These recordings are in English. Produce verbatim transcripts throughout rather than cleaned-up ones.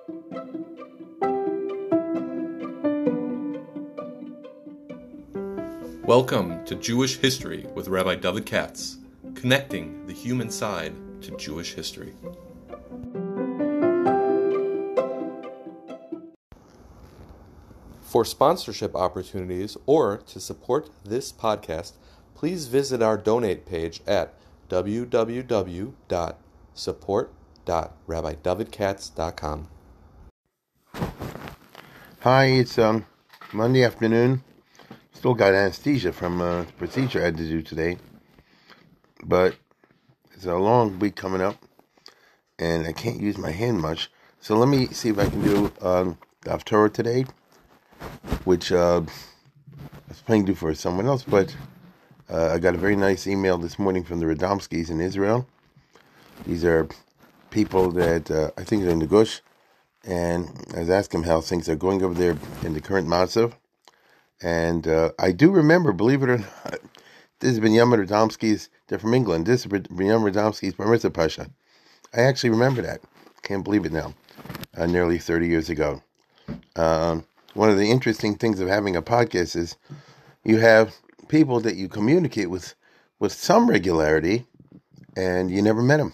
Welcome to Jewish History with Rabbi David Katz, connecting the human side to Jewish history. For sponsorship opportunities or to support this podcast, please visit our donate page at w w w dot support dot rabbi david katz dot com. Hi, it's um Monday afternoon. Still got anesthesia from uh, the procedure I had to do today, but it's a long week coming up, and I can't use my hand much. So let me see if I can do um, the Haftorah today, which uh, I was planning to do for someone else, but uh, I got a very nice email this morning from the Radomskis in Israel. These are people that uh, I think are in the Gush, and I was asking them how things are going over there in the current Matzav. And uh, I do remember, believe it or not, this is Binyamin Radomski's, they're from England. This is Binyamin Radomski's Bar Mitzvah Pasha. I actually remember that. Can't believe it now. Uh, nearly thirty years ago. Um, one of the interesting things of having a podcast is you have people that you communicate with with some regularity, and you never met them.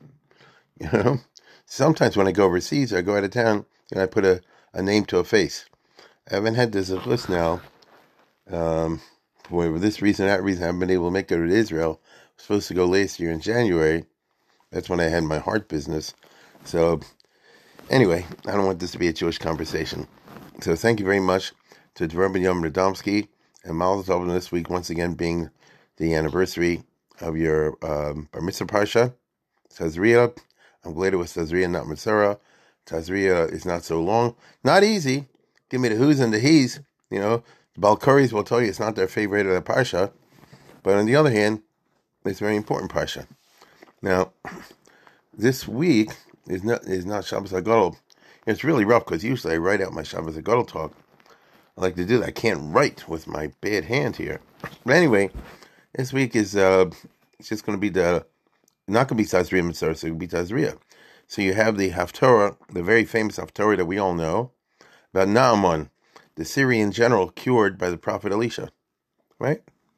You know? Sometimes when I go overseas, I go out of town, and I put a, a name to a face. I haven't had this list now. Um, for this reason, that reason, I haven't been able to make it to Israel. I was supposed to go last year in January. That's when I had my heart business. So, anyway, I don't want this to be a Jewish conversation. So, thank you very much to Dvorah Binyamin Radomski and Mazel Tov this week, once again being the anniversary of your um, Bar Mitzvah Parsha, Tazria. I'm glad it was Tazria, not Mitzvah. Tazria is not so long. Not easy. Give me the who's and the he's, you know. The Balkaris will tell you it's not their favorite of the Parsha, but on the other hand, it's a very important Parsha. Now, this week is not is not Shabbos HaGadol. It's really rough because usually I write out my Shabbos HaGadol talk. I like to do that. I can't write with my bad hand here. But anyway, this week is uh, it's just going to be the, not going to be Tazria Mitzvah, so it will be Tazria. So you have the Haftorah, the very famous Haftorah that we all know, about Naaman, the Syrian general cured by the prophet Elisha, right?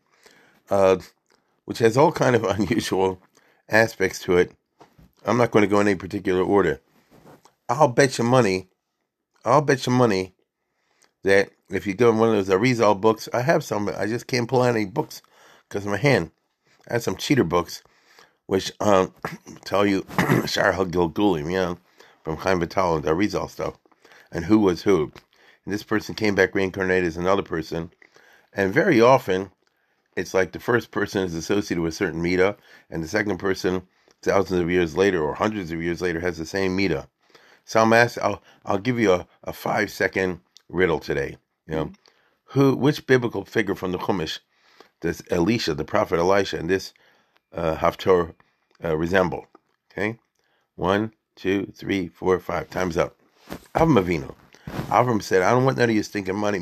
Uh, which has all kind of unusual aspects to it. I'm not going to go in any particular order. I'll bet you money, I'll bet you money that if you go in one of those Arizal books, I have some, but I just can't pull out any books because of my hand. I have some cheater books, which um, tell you Shar HaGilgulim, you know, from Chaim Vital, the Arizal stuff, and who was who. And this person came back reincarnated as another person. And very often, it's like the first person is associated with a certain Midah, and the second person, thousands of years later or hundreds of years later, has the same Midah. So I'm asked, I'll, I'll give you a, a five-second riddle today. You know, who, which biblical figure from the Chumash does Elisha, the prophet Elisha, and this uh, Haftorah uh, resemble? Okay? One, two, three, four, five. Time's up. Avram Avinu. Avram said, I don't want none of you stinking money.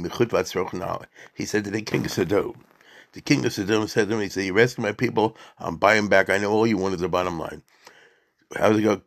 He said to the king of Sodom. The king of Sodom said to him, he said, you rescue my people, I'm buying back. I know all you want is the bottom line. How does it go?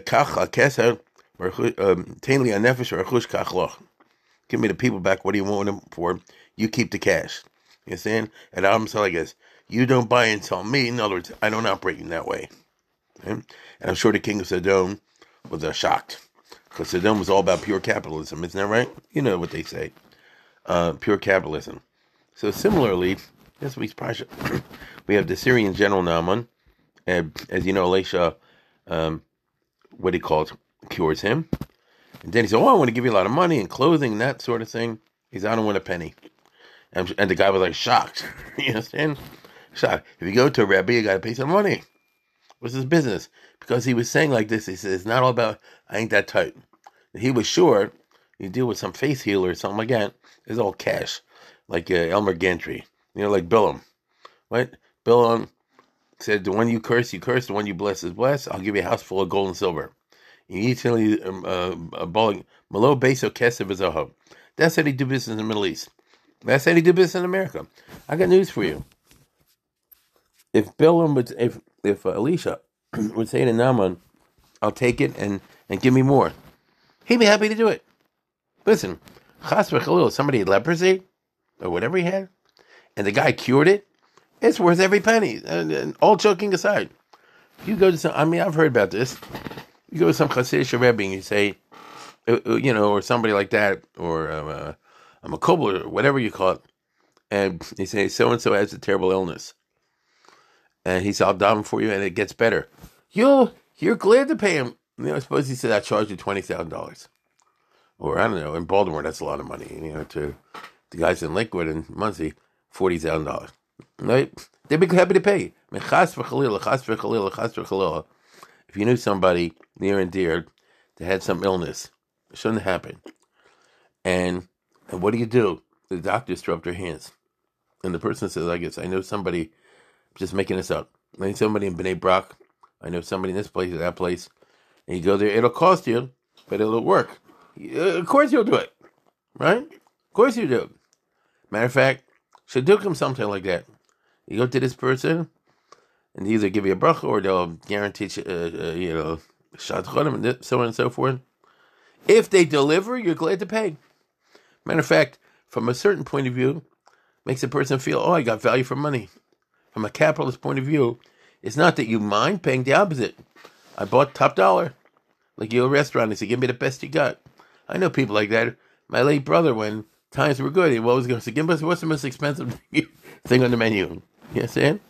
Give me the people back. What do you want them for? You keep the cash. You understand? And Avram said, I guess, you don't buy and sell me. In other words, I don't operate in that way. Okay? And I'm sure the king of Sodom was uh, shocked. Because Sodom was all about pure capitalism, isn't that right? You know what they say, uh, pure capitalism. So similarly, this week's Parsha, we have the Syrian general Naaman, and as you know, Elisha, um, what he called, cures him. And then he said, oh, I want to give you a lot of money and clothing and that sort of thing. He said, I don't want a penny. And, and the guy was like shocked. You understand? Shocked. If you go to a rabbi, you got to pay some money. What's his business? Because he was saying like this, he said, it's not all about, I ain't that tight. He was sure you deal with some face healer or something like that, it's all cash. Like uh, Elmer Gantry, you know, like Bilam. Right? Bilam said, the one you curse, you curse. The one you bless is blessed. I'll give you a house full of gold and silver. You need to a bowling. Malo Beso Kesev is a hub. That's how they do business in the Middle East. That's how they do business in America. I got news for you. If Bilam would, if if uh, Elisha would say to Naaman, I'll take it and, and give me more. he'd be happy to do it. Listen, chas v'chalil, somebody had leprosy, or whatever he had, and the guy cured it, it's worth every penny. And, and all joking aside, you go to some, I mean, I've heard about this. You go to some Hasidic Rebbe and you say, uh, you know, or somebody like that, or uh, a Makobel, or whatever you call it, and you say, so-and-so has a terrible illness. And he said, I'll daven for you, and it gets better. You'll, you're glad to pay him. You know, suppose he said, I charge you twenty thousand dollars. Or, I don't know, in Baltimore, that's a lot of money. You know, to the guys in Lakewood and Muncie, forty thousand dollars. Right? They'd be happy to pay. I mean, chas v'chalil, chas v'chalil, chas v'chalil. If you knew somebody near and dear that had some illness, it shouldn't happen. And, and what do you do? The doctors throw up their hands. And the person says, I guess, I know somebody, just making this up. I know somebody in Bnei Brak. I know somebody in this place or that place. And you go there, it'll cost you, but it'll work. Of course you'll do it. Right? Of course you do. Matter of fact, Shadduchim, something like that. You go to this person, and they either give you a bracha or they'll guarantee, uh, uh, you know, shad chodim, and so on and so forth. If they deliver, you're glad to pay. Matter of fact, from a certain point of view, makes a person feel, oh, I got value for money. From a capitalist point of view, it's not that you mind paying the opposite. I bought top dollar. Like you a restaurant, they say, give me the best you got. I know people like that. My late brother, when times were good, he always goes, give us what's the most expensive thing on the menu. You know what I'm saying?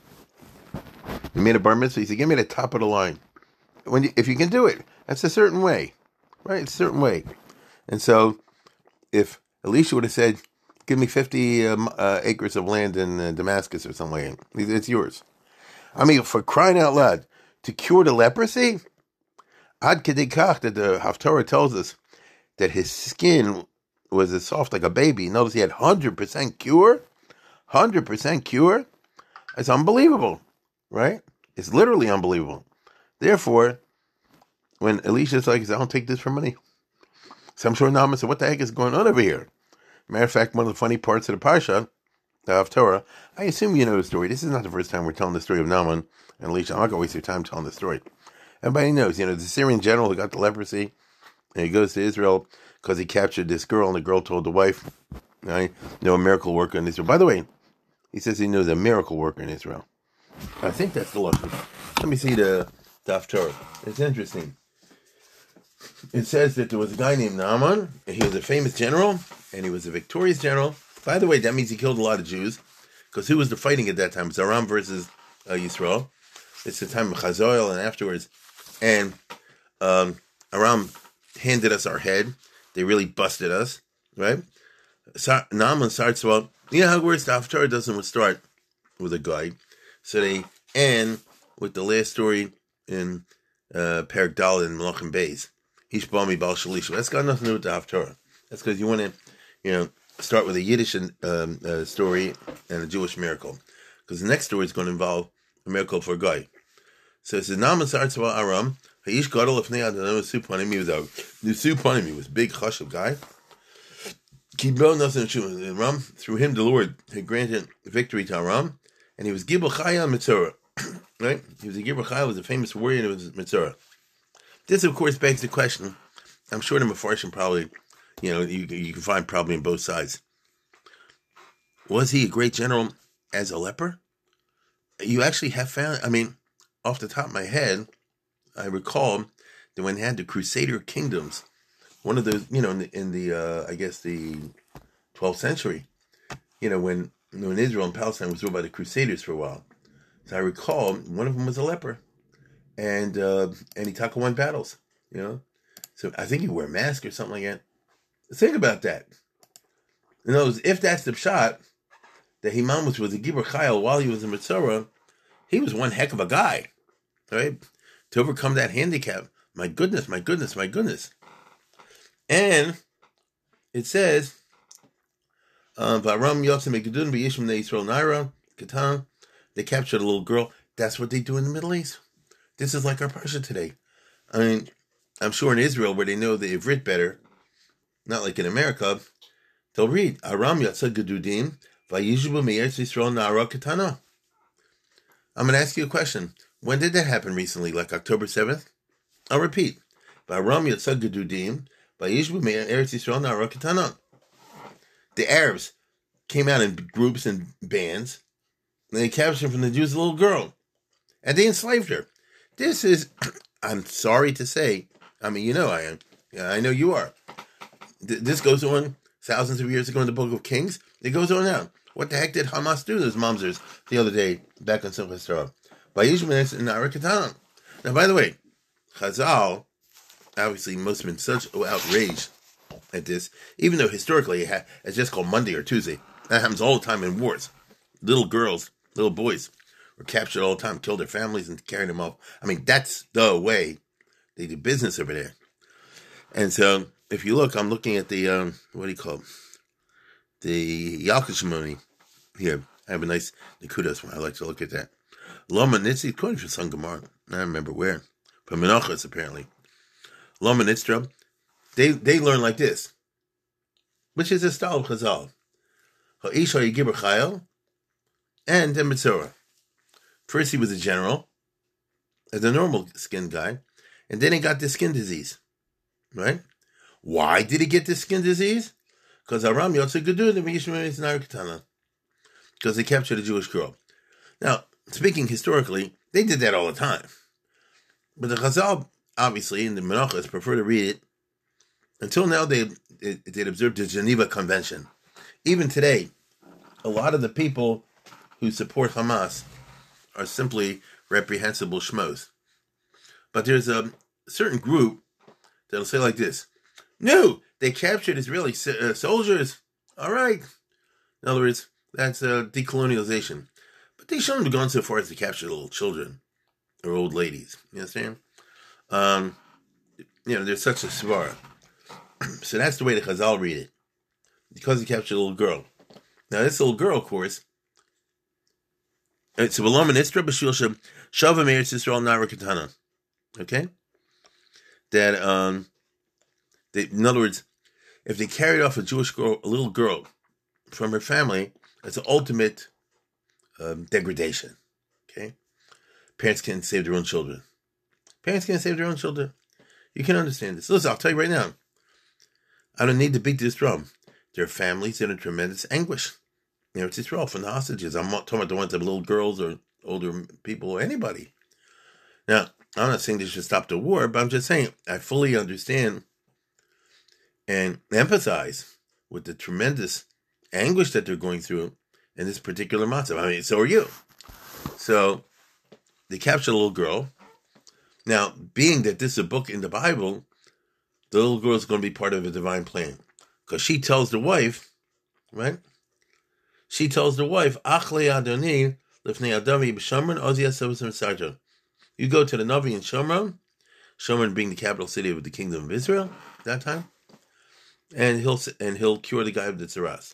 He made a bar mitzvah. He said, give me the top of the line. When you, if you can do it, that's a certain way. Right? It's a certain way. And so, if Elisha would have said, give me fifty um, uh, acres of land in uh, Damascus or something like that, it's yours. I mean, for crying out loud, to cure the leprosy, Ad Kedei Kach, that the Haftarah tells us that his skin was as soft like a baby. Notice he had one hundred percent cure. one hundred percent cure. It's unbelievable, right? It's literally unbelievable. Therefore, when Elisha's like, I don't take this for money. So I'm sure Naaman said, what the heck is going on over here? Matter of fact, one of the funny parts of the Parsha, the Haftarah, I assume you know the story. This is not the first time we're telling the story of Naaman and Elisha. I'm not going to waste your time telling the story. Everybody knows, you know, the Syrian general who got the leprosy, and he goes to Israel because he captured this girl, and the girl told the wife, I know a miracle worker in Israel. By the way, he says he knows a miracle worker in Israel. I think that's the lesson. Let me see the, the Haftarah. It's interesting. It says that there was a guy named Naaman, and he was a famous general, and he was a victorious general. By the way, that means he killed a lot of Jews, because who was the fighting at that time? It was Aram versus uh, Yisrael. It's the time of Chazoel and afterwards. And um, Aram handed us our head. They really busted us, right? So, Naaman starts, well, you know how it works? The Haftarah doesn't start with a guy. So they end with the last story in uh, Perek Dalet and Melachim Beis. Ishbami Bal Shalisha. That's got nothing to do with the Haftarah. That's because you want to, you know, start with a Yiddish um, uh, story and a Jewish miracle. Because the next story is going to involve a miracle for a guy. So it says, Naaman starts about Aram. Ha'ish gadol lefnei Adonai Supanim. He was a Supanim. He was a big chashuv guy. Kibel nothing to Aram. Through him, the Lord had granted victory to Aram, and he was Gibel Chaya Mitzorah. Right? He was a Gibel Chaya. Was a famous warrior, and it was Mitzorah. This, of course, begs the question. I'm sure the Mefarshim probably, you know, you you can find probably on both sides. Was he a great general as a leper? You actually have found. I mean, off the top of my head, I recall that when they had the Crusader kingdoms, one of those, you know, in the, in the uh, I guess the twelfth century, you know, when when Israel and Palestine was ruled by the Crusaders for a while. So I recall one of them was a leper, and uh, and he took won battles, you know. So I think he wore a mask or something like that. Think about that. In other words, if that's the shot that Himamus was a Gibor Chayil while he was in Mitzorah, he was one heck of a guy, right? To overcome that handicap. My goodness, my goodness, my goodness. And it says, Varam Yotzim Megidun B'Yishim Yisrael Naira Katan. They captured a little girl. That's what they do in the Middle East. This is like our Parsha today. I mean, I'm sure in Israel where they know the Ivrit better, not like in America, they'll read Aram Yatzad Gedudim Vayishubu Me'eretz Yisrael Nara Katana. I'm going to ask you a question. When did that happen recently? Like October seventh? I'll repeat. Aram Yatzad Gedudim Vayishbu me'er Eretz Yisrael na'ara ketana. The Arabs came out in groups and bands, and they captured from the Jews a little girl, and they enslaved her. This is, I'm sorry to say, I mean, you know I am. Yeah, I know you are. Th- this goes on thousands of years ago in the Book of Kings. It goes on now. What the heck did Hamas do to those mamzers the other day back on Simchas Torah? Now, by the way, Chazal, obviously, must have been such outraged at this, even though historically it's just called Monday or Tuesday. That happens all the time in wars. Little girls, little boys were captured all the time, killed their families, and carried them off. I mean, that's the way they do business over there. And so, if you look, I'm looking at the, um, what do you call it? The Yalkut Shimoni here. I have a nice Nikudas one. I like to look at that. Loma Nitzi, according to Son Gemara. I don't remember where. From Menachos, apparently. Loma Nitzra, they, they learn like this, which is a style of Chazal. Ha'ish ha'yigibur chayil, and a Mitzorah. First he was a general, as a normal skinned guy, and then he got this skin disease. Right? Why did he get this skin disease? Because Aram Yotze Gedur the V'yishmer is Nar Ketana. Because they captured a Jewish girl. Now, speaking historically, they did that all the time. But the Chazal, obviously, and the Menachos prefer to read it. Until now, they they observed the Geneva Convention. Even today, a lot of the people who support Hamas are simply reprehensible schmoes. But there's a certain group that'll say like this: no, they captured Israeli uh, soldiers. All right. In other words, that's uh, decolonialization. But they shouldn't have gone so far as to capture little children or old ladies. You understand? Um, you know, there's such a svara. So that's the way the Chazal read it. Because he captured a little girl. Now, this little girl, of course, it's a B'lam and Istra B'shilsha Shavah Meretz Yisrael Na'ara Ketana. Okay? That, um, they, in other words, if they carried off a Jewish girl, a little girl, from her family, it's an ultimate um, degradation. Okay? Parents can't save their own children. Parents can't save their own children. You can understand this. Listen, I'll tell you right now. I don't need to beat this drum. There are families in a tremendous anguish. You know, it's Israel from the hostages. I'm not talking about the ones that are little girls or older people or anybody. Now, I'm not saying they should stop the war, but I'm just saying I fully understand and empathize with the tremendous anguish that they're going through in this particular matzav. I mean, so are you. So, they captured a little girl. Now, being that this is a book in the Bible, the little girl is going to be part of a divine plan. Because she tells the wife, right? She tells the wife, Achle Adoni, Lifnei Adami B'Shomron, Ozi Yasavus Sarja. You go to the Navi in Shomron, Shomron being the capital city of the kingdom of Israel at that time, and he'll and he'll cure the guy of the tzaras.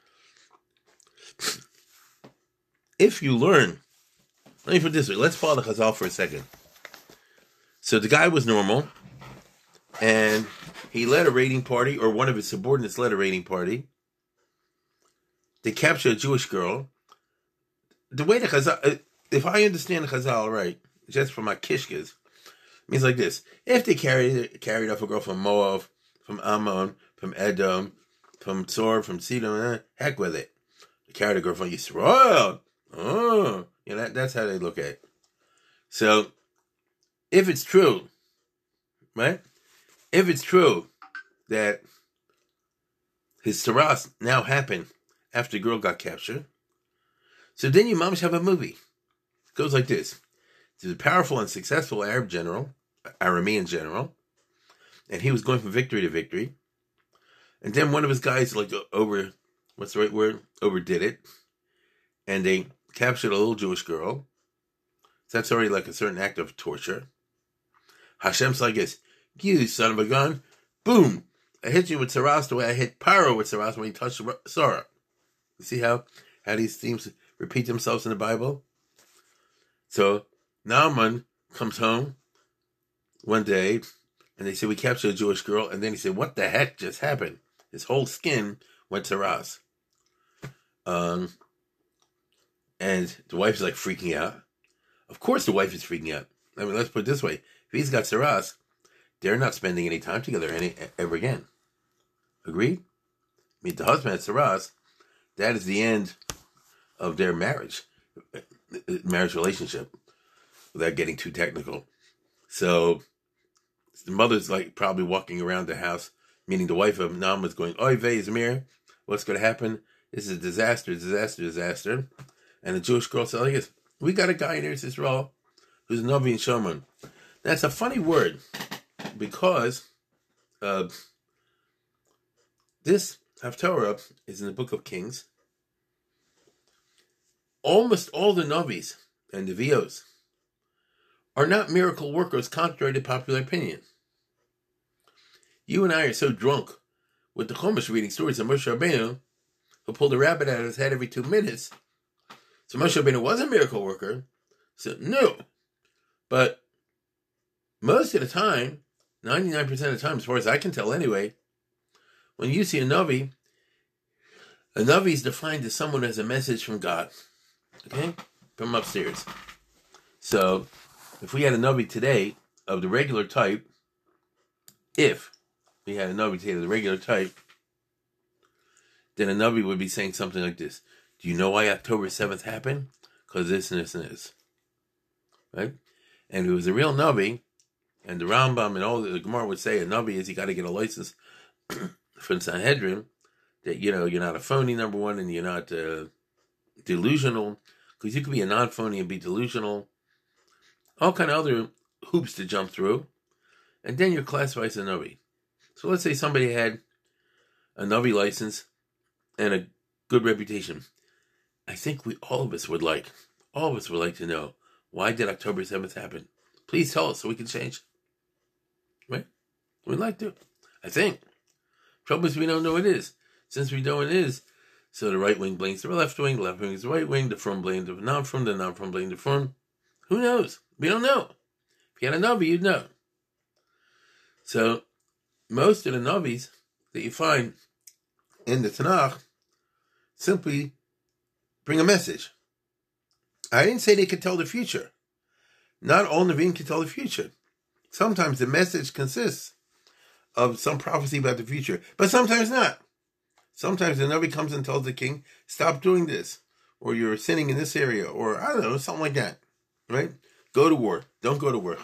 If you learn, let me put it this way, let's follow the Chazal for a second. So the guy was normal, and he led a raiding party, or one of his subordinates led a raiding party. They captured a Jewish girl. The way the Chazal, if I understand the Chazal right, just from my kishkas, it means like this. If they carried carried off a girl from Moab, from Ammon, from Edom, from Tzor, from Sidon, eh, heck with it. They carried a girl from Yisrael. Oh, you know, that, that's how they look at it. So, if it's true, right? If it's true that his tzaras now happened after the girl got captured, so then you mamish have a movie. It goes like this. There's a powerful and successful Arab general, Aramean general, and he was going from victory to victory. And then one of his guys, like, over, what's the right word? Overdid it. And they captured a little Jewish girl. So that's already like a certain act of torture. Hashem's like this, you son of a gun, boom, I hit you with tzaras the way I hit Paro with tzaras when he touched Sarah. You see how, how these themes repeat themselves in the Bible? So, Naaman comes home one day, and they say, we captured a Jewish girl, and then he said, what the heck just happened? His whole skin went tzaras. Um, and the wife is like freaking out. Of course the wife is freaking out. I mean, let's put it this way. If he's got tzaras, they're not spending any time together any ever again. Agreed? Meet the husband at Saras. That is the end of their marriage, marriage relationship, without getting too technical. So the mother's like probably walking around the house, meaning the wife of Nam was going, "Oy vey, Zamir, what's going to happen? This is a disaster, disaster, disaster." And the Jewish girl said, "Like, we got a guy in Eretz Yisrael who's Navi and Shoman." That's a funny word because uh, this Haftorah is in the Book of Kings. Almost all the Navis and the Vios are not miracle workers, contrary to popular opinion. You and I are so drunk with the Chumash reading stories of Moshe Rabbeinu, who pulled a rabbit out of his head every two minutes. So Moshe Rabbeinu was a miracle worker. So no. But most of the time, ninety-nine percent of the time, as far as I can tell anyway, when you see a Navi, a Navi is defined as someone who has a message from God. Okay? From upstairs. So, if we had a Navi today of the regular type, if we had a Navi today of the regular type, then a Navi would be saying something like this. Do you know why October seventh happened? Because this and this and this. Right? And if it was a real Navi, and the Rambam and all the, the Gemara would say a Navi is you got to get a license from Sanhedrin, that, you know, you're not a phony, number one, and you're not uh, delusional, because you could be a non-phony and be delusional. All kind of other hoops to jump through, and then you're classified as a Navi. So let's say somebody had a Navi license and a good reputation. I think we all of us would like, all of us would like to know, why did October seventh happen? Please tell us so we can change. Right? We'd like to. I think. Trouble is we don't know what it is. Since we know what it is, so the right wing blames the left wing, the left wing is the right wing, the from blames the non-from, the non-from blames the from. Who knows? We don't know. If you had a Navi, you'd know. So, most of the Navis that you find in the Tanakh simply bring a message. I didn't say they could tell the future. Not all Navim can tell the future. Sometimes the message consists of some prophecy about the future, but sometimes not. Sometimes the Navi comes and tells the king, stop doing this, or you're sinning in this area, or I don't know, something like that, right? Go to war. Don't go to war.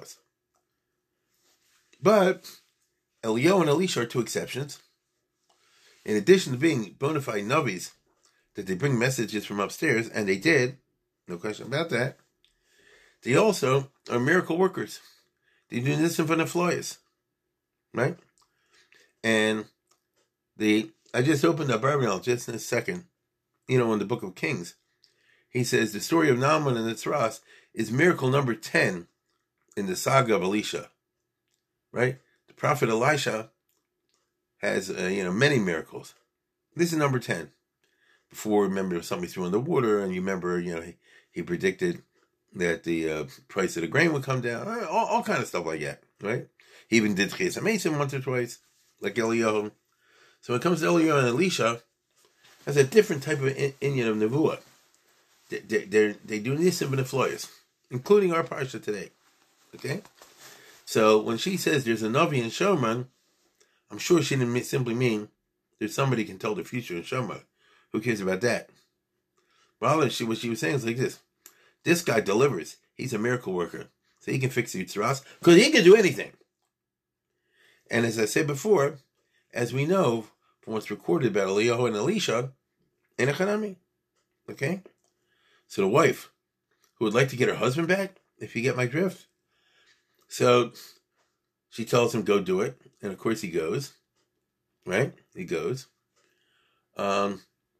But Eliyahu and Elisha are two exceptions. In addition to being bona fide Navis, that they bring messages from upstairs, and they did, no question about that, they also are miracle workers. They do this in front of flies, right? And the I just opened up Bible just in a second. You know, in the Book of Kings, he says the story of Naaman and the Tzras is miracle number ten in the saga of Elisha, right? The prophet Elisha has uh, you know many miracles. This is number ten. Before, remember, somebody threw in the water, and you remember, you know, he, he predicted that the uh, price of the grain would come down, all, all kind of stuff like that, right? He even did Chesed Mason once or twice, like Eliyahu. So when it comes to Eliyahu and Elisha, that's a different type of inyan of Nevuah. They, they, they're, they do Nisim v'Nefloyos, including our Parsha today, okay? So when she says there's a Navi in Shoman, I'm sure she didn't simply mean there's somebody who can tell the future in Shoman. Who cares about that? Rather, she, what she was saying is like this. This guy delivers. He's a miracle worker. So he can fix the Yitzras, because he can do anything. And as I said before, as we know from what's recorded about Eliyahu and Elisha, in a Hanami. Okay? So the wife, who would like to get her husband back, if you get my drift. So she tells him, go do it. And of course he goes. Right? He goes. Um...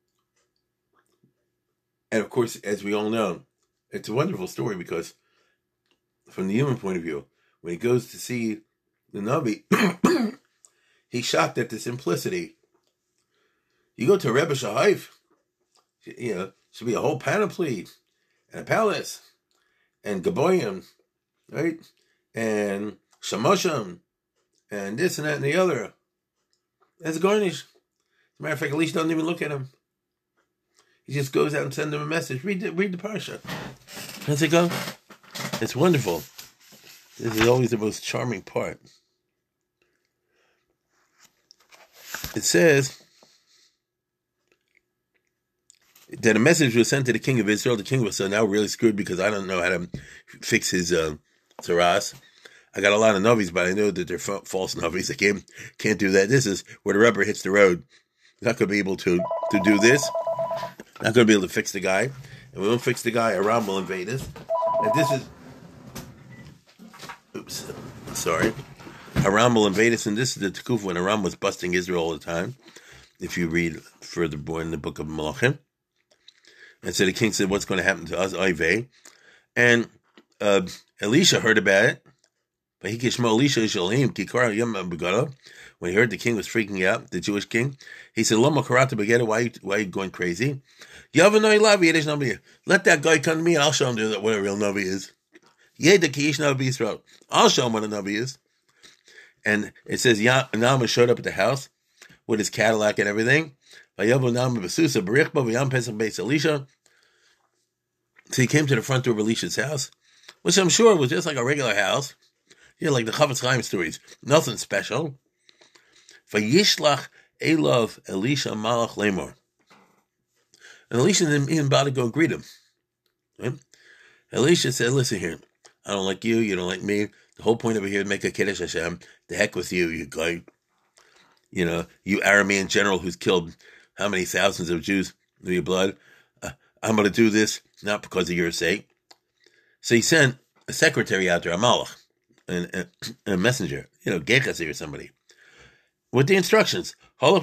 And of course, as we all know, it's a wonderful story because from the human point of view, when he goes to see the Navi, he's shocked at the simplicity. You go to Rebbe Shahaif, you know, should be a whole panoply and a palace and Gaboyim, right? And Shamosham and this and that and the other. That's garnish. As a matter of fact, Elisha doesn't even look at him. He just goes out and sends them a message. Read the, read the Parsha. How's it go? It's wonderful. This is always the most charming part. it says that a message was sent to the king of Israel. The king was so now really screwed because I don't know how to fix his uh, tzaras. I got a lot of novies, but I know that they're fa- false novies. I can't, can't do that. This is where the rubber hits the road. Not going to be able to, to do this. Not going to be able to fix the guy. And we won't fix the guy, Aram will invade us. And this is... Oops. Sorry. Aram will invade us, and this is the Tekuf when Aram was busting Israel all the time. If you read further more in the book of Malachim. And so the king said, what's going to happen to us? Oivei. And uh, Elisha heard about it. When he heard the king was freaking out, the Jewish king, he said, Lama Karata Bagetta, why, why are you going crazy? Let that guy come to me and I'll show him what a real Navi is. I'll show him what a Navi is. And it says, Naaman showed up at the house with his Cadillac and everything. So he came to the front door of Elisha's house, which I'm sure was just like a regular house. Yeah, like the Chavetz Chaim stories. Nothing special. Vayishlach Elov Elisha Malach Lemor. And Elisha didn't even bother to go greet him. Right? Elisha said, listen here, I don't like you, you don't like me. The whole point over here is make a Kiddush Hashem. The heck with you, you guy. You know, you Aramean general who's killed how many thousands of Jews with your blood. Uh, I'm going to do this, not because of your sake. So he sent a secretary out there, a malach. A, a, a messenger, you know, Gechasi or somebody, with the instructions. Dump,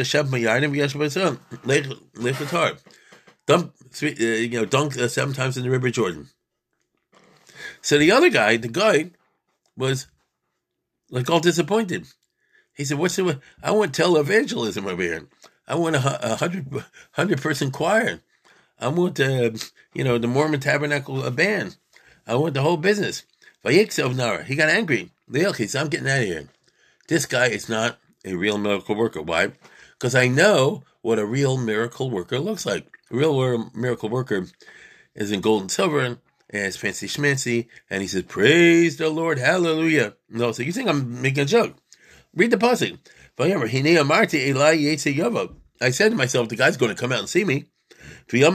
uh, you know, dunk uh, seven times in the River Jordan. So the other guy, the guy, was like all disappointed. He said, "What's the? I want televangelism over here. I want a, a hundred hundred person choir. I want, uh, you know, the Mormon Tabernacle a band. I want the whole business." He got angry. He said, I'm getting out of here. This guy is not a real miracle worker. Why? Because I know what a real miracle worker looks like. A real miracle worker is in gold and silver, and it's fancy schmancy, and he says, praise the Lord, hallelujah. No, so you think I'm making a joke. Read the pasuk. I said to myself, the guy's going to come out and see me. He'll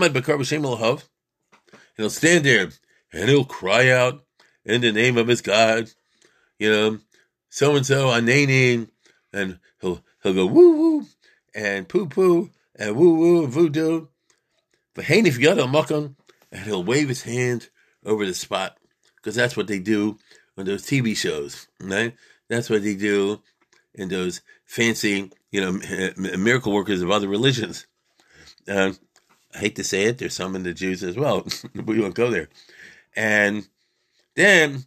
stand there, and he'll cry out, in the name of his God, you know, so-and-so, Ananin, and he'll he'll go woo-woo, and poo-poo, and woo-woo, and voodoo, but hey, if you got a muckon, and he'll wave his hand over the spot, because that's what they do on those T V shows, right? That's what they do in those fancy, you know, miracle workers of other religions. Uh, I hate to say it, there's some in the Jews as well, we won't go there. And then,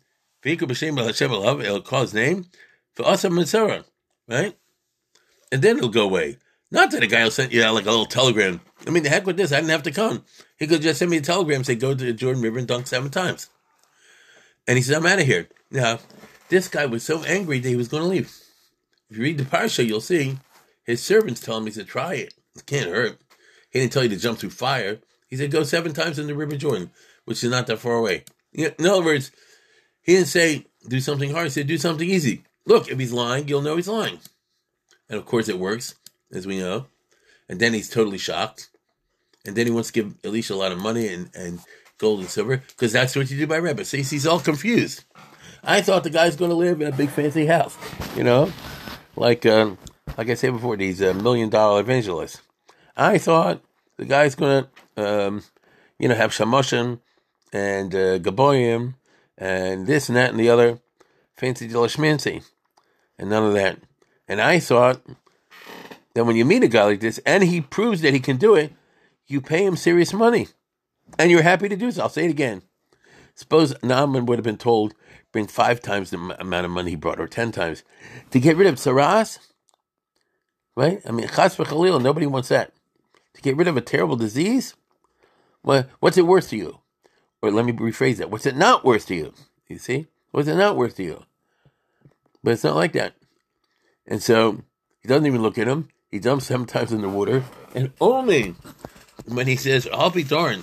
it'll call his name for Asa Mitzvah, right? And then it'll go away. Not that a guy will send you out like a little telegram. I mean, the heck with this, I didn't have to come. He could just send me a telegram and say, go to the Jordan River and dunk seven times. And he said, I'm out of here. Now, this guy was so angry that he was going to leave. If you read the parsha, you'll see his servants tell him, he said, try it. It can't hurt. He didn't tell you to jump through fire. He said, go seven times in the River Jordan, which is not that far away. In other words, he didn't say, do something hard. He said, do something easy. Look, if he's lying, you'll know he's lying. And of course it works, as we know. And then he's totally shocked. And then he wants to give Elisha a lot of money and, and gold and silver, because that's what you do by Rebbe. So he's all confused. I thought the guy's going to live in a big fancy house, you know, like um, like I said before, these uh, million dollar evangelists. I thought the guy's going to, um, you know, have shamoshim and uh, gaboyim and this and that and the other, fancy schmancy, and none of that. And I thought that when you meet a guy like this, and he proves that he can do it, you pay him serious money, and you're happy to do so. I'll say it again. Suppose Naaman would have been told, bring five times the amount of money he brought, or ten times, to get rid of tsaras, right? I mean, chas v'chalil, nobody wants that. To get rid of a terrible disease, well, what's it worth to you? Or let me rephrase that. What's it not worth to you? You see? What's it not worth to you? But it's not like that. And so, he doesn't even look at him. He jumps seven times in the water. And only when he says, I'll be darned,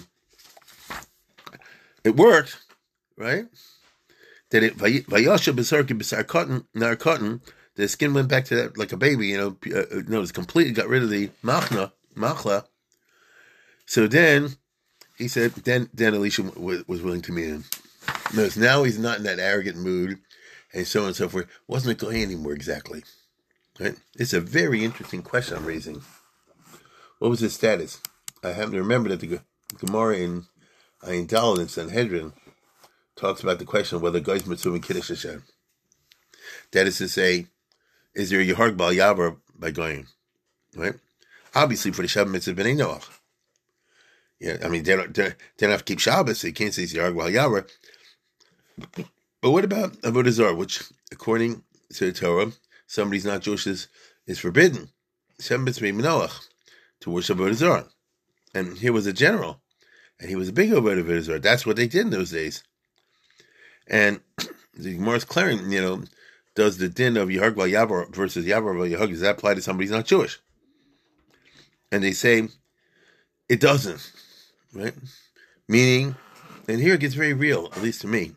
it worked, right? That it, Vayasha b'sar ki b'sar cotton, nar cotton, the skin went back to that like a baby, you know, uh, no, it was completely got rid of the machna, machla. So then he said, then then Elisha w- was willing to meet him. Notice now he's not in that arrogant mood, and so on and so forth. Wasn't a Kohen anymore exactly. Right? It's a very interesting question I'm raising. What was his status? I happen to remember that the Gemara in Ayin Daled in Sanhedrin talks about the question of whether guys mitzvah and Kiddush Hashem. That is to say, is there a Yeharg Bal Yavar by going? Right? Obviously, for the Shabbat mitzvah b'nei Noach. Yeah, I mean, they don't, they don't have to keep Shabbos, so you can't say it's Yeharg Bal Yavar. But what about Avodah Zarah, which, according to the Torah, somebody's not Jewish is, is forbidden. Shabbat mitzvah b'nei Noach, to worship Avodah Zarah. And he was a general, and he was a big Avodah Zarah. That's what they did in those days. And the Gemara is clearing, you know, does the din of Yeharg Bal Yavar versus Yavar Bal Yeharg, does that apply to somebody who's not Jewish? And they say it doesn't, right? Meaning, and here it gets very real, at least to me.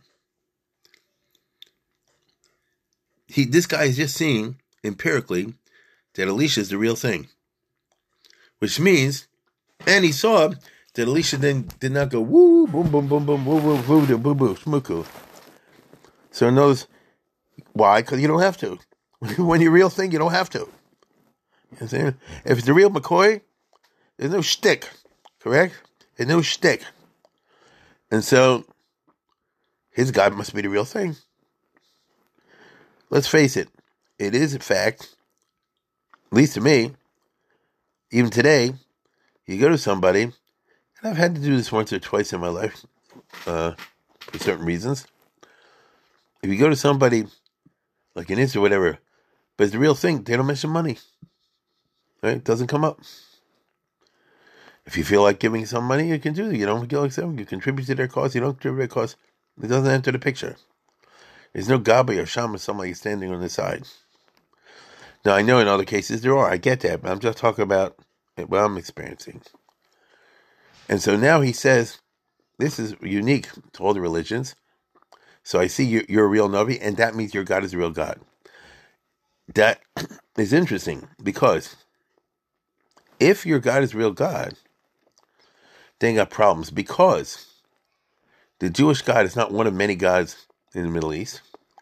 He, this guy is just seeing empirically that Elisha is the real thing, which means, and he saw that Elisha then did not go woo, boom, boom, boom, boom, woo, woo, woo, woo, boo, boo, shmuku. So he knows why, because you don't have to. When you're a real thing, you don't have to. You know what I'm saying? If it's a real McCoy, there's no shtick, correct? There's no shtick. And so, his God must be the real thing. Let's face it, it is in fact, at least to me, even today, you go to somebody, and I've had to do this once or twice in my life, uh, for certain reasons. If you go to somebody, like an Insta or whatever, but it's the real thing, they don't mention money. Right? It doesn't come up. If you feel like giving some money, you can do it. You don't feel like something, you contribute to their cause, you don't contribute to their cause, it doesn't enter the picture. There's no Gabi or Shama, somebody standing on the side. Now, I know in other cases there are, I get that, but I'm just talking about what I'm experiencing. And so now he says, this is unique to all the religions. So I see you're, you're a real Navi, and that means your God is a real God. That is interesting, because if your God is a real God, then you got problems, because the Jewish God is not one of many gods in the Middle East.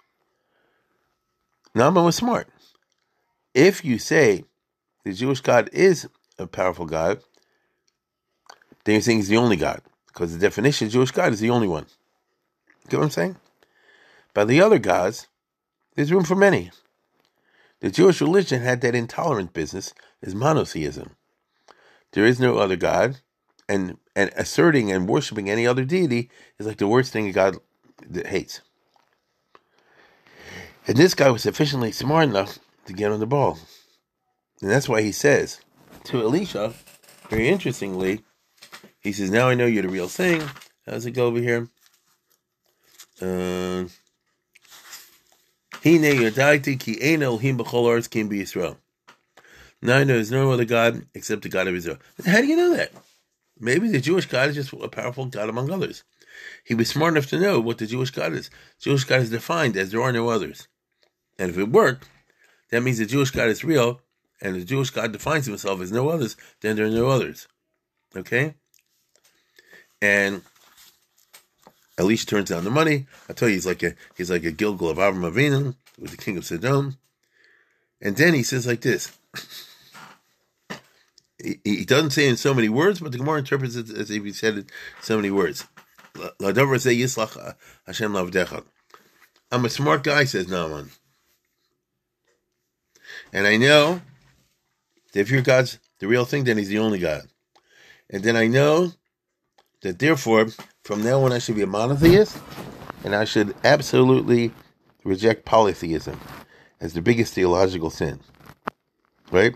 Naaman was smart. If you say the Jewish God is a powerful God, then you're saying he's the only God, because the definition of Jewish God is the only one. Get what I'm saying? By the other gods, there's room for many. The Jewish religion had that intolerant business, is monotheism. There is no other God, and, and asserting and worshiping any other deity is like the worst thing a God that hates. And this guy was sufficiently smart enough to get on the ball. And that's why he says to Elisha, very interestingly, he says, now I know you're the real thing. How does it go over here? Uh, now I know there's no other God except the God of Israel. How do you know that? Maybe the Jewish God is just a powerful God among others. He was smart enough to know what the Jewish God is. Jewish God is defined as there are no others. And if it worked, that means the Jewish God is real, and the Jewish God defines himself as no others, then there are no others. Okay? And Elisha turns down the money. I tell you, he's like a he's like a Gilgal of Avram Avinu with the king of Sodom. And then he says like this. He, he doesn't say it in so many words, but the Gemara interprets it as if he said it in so many words. L'davar zeh yislach Hashem lavdecha. I'm a smart guy, says Naaman. And I know that if your God's the real thing, then he's the only God. And then I know that therefore, from now on I should be a monotheist, and I should absolutely reject polytheism as the biggest theological sin. Right?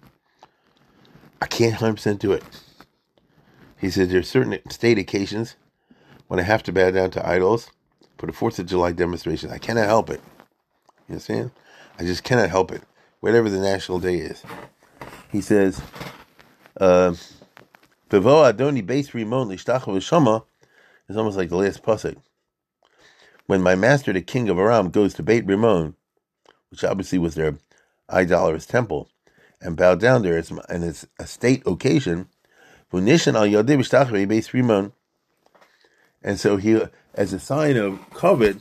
I can't one hundred percent do it. He said there are certain state occasions when I have to bow down to idols for the fourth of July demonstration. I cannot help it. You understand? I just cannot help it. Whatever the national day is. He says, Vivo Adoni Beis Rimon Lishtach V'Shama is almost like the last pasuk. When my master, the king of Aram, goes to Beit Rimon, which obviously was their idolatrous temple, and bowed down there, and it's a state occasion. And so he, as a sign of covet,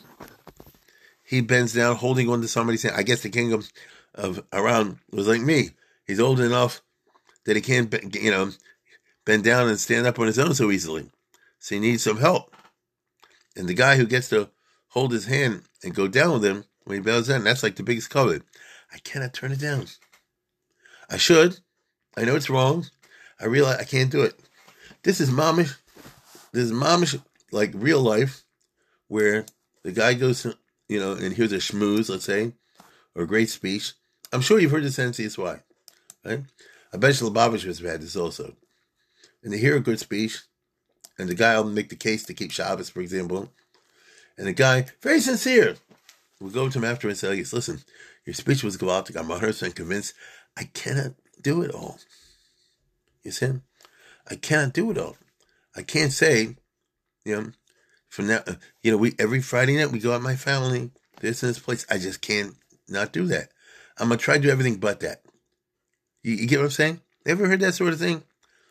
he bends down, holding on to somebody's hand. I guess the king of, of Aram was like me. He's old enough that he can't, you know, bend down and stand up on his own so easily. So he needs some help. And the guy who gets to hold his hand and go down with him when he bows down, that's like the biggest covet. I cannot turn it down. I should. I know it's wrong. I realize I can't do it. This is momish. This is momish, like real life, where the guy goes to, you know, and here's a schmooze, let's say, or a great speech. I'm sure you've heard this N C S Y, right? I bet you Lubavitch has had this also. And they hear a good speech, and the guy will make the case to keep Shabbos, for example. And the guy, very sincere, will go to him after and say, listen, your speech was galactic. I'm one hundred percent convinced I cannot do it all. You see? I cannot do it all. I can't say, you know, from now, you know, we every Friday night we go out with my family, this and this place. I just can't not do that. I'm going to try to do everything but that. You, you get what I'm saying? Ever heard that sort of thing?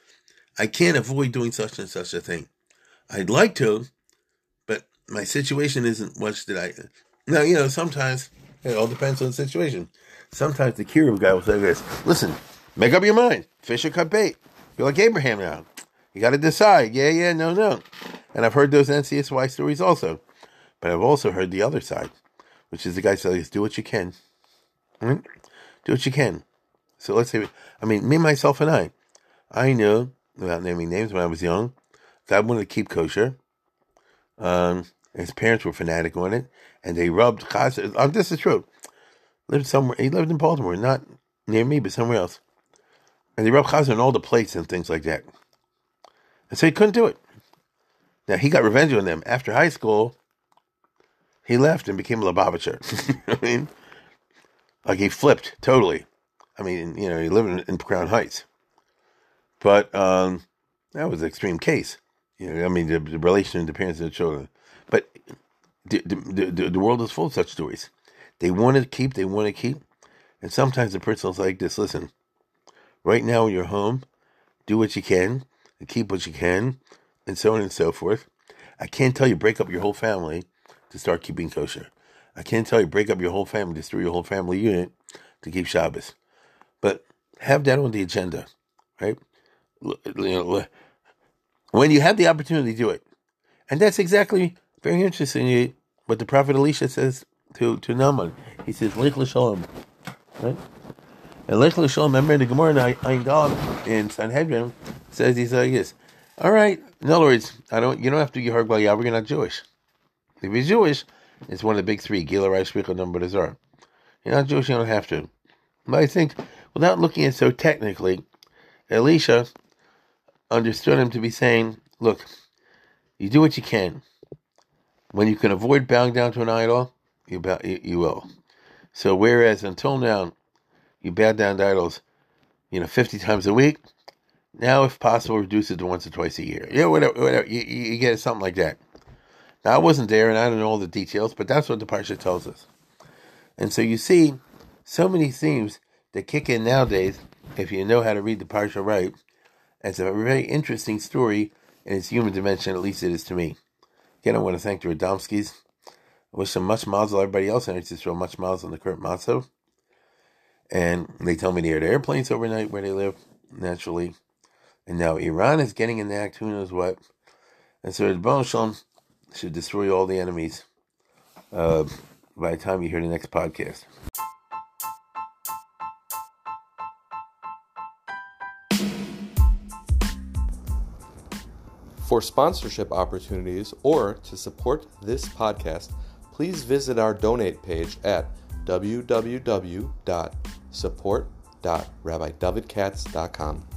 I can't avoid doing such and such a thing. I'd like to, but my situation isn't much that I... Now, you know, sometimes, it all depends on the situation. Sometimes the Kiruv guy will say this, listen, make up your mind. Fish or cut bait. You're like Abraham now. You got to decide. Yeah, yeah, no, no. And I've heard those N C S Y stories also. But I've also heard the other side, which is the guy says, do what you can. Hmm? Do what you can. So let's say, I mean, me, myself, and I, I knew, without naming names, when I was young, God wanted to keep kosher. Um, his parents were fanatic on it, and they rubbed chazir. Um, this is true. Lived somewhere. He lived in Baltimore, not near me, but somewhere else. And they rubbed chazir on all the plates and things like that. And so he couldn't do it. Now, he got revenge on them. After high school, he left and became a Lubavitcher. I mean, like he flipped totally. I mean, you know, he lived in, in Crown Heights. But um, that was an extreme case. You know, I mean, the, the relation of the parents and the children. But the, the, the, the world is full of such stories. They want to keep, they want to keep. And sometimes the person is like this, listen, right now in your home, do what you can, and keep what you can, and so on and so forth. I can't tell you break up your whole family to start keeping kosher. I can't tell you break up your whole family, destroy your whole family unit to keep Shabbos. But have that on the agenda, right? You know, when you have the opportunity, do it. And that's exactly, very interestingly, what the prophet Elisha says to, to Naaman. He says, Lech l'shalom. Right? And Lech l'shalom, remember the Gemara in Ayin Daled in Sanhedrin says, he's like this. All right. In other words, I don't. You don't have to be Harg Bal Yavar. You're not Jewish. If you're Jewish, it's one of the big three: Gila, Rice, Shvicha, Number, Azar. You're not Jewish. You don't have to. But I think, without looking at it so technically, Elisha understood him to be saying, "Look, you do what you can. When you can avoid bowing down to an idol, you bow, you, you will. So whereas until now, you bow down to idols, you know, fifty times a week." Now, if possible, reduce it to once or twice a year. Yeah, whatever, whatever. You, you get something like that. Now, I wasn't there, and I don't know all the details, but that's what the Parsha tells us. And so you see, so many themes that kick in nowadays, if you know how to read the Parsha right. It's a very interesting story in its human dimension, at least it is to me. Again, I want to thank the Radomskis. I wish them much mazel, everybody else, and I just throw much mazel on the current matzo. And they tell me they had airplanes overnight where they live, naturally. And now Iran is getting in the act, who knows what. And so the Rebbeinu Shalom should destroy all the enemies uh, by the time you hear the next podcast. For sponsorship opportunities or to support this podcast, please visit our donate page at w w w dot support dot rabbi david katz dot com.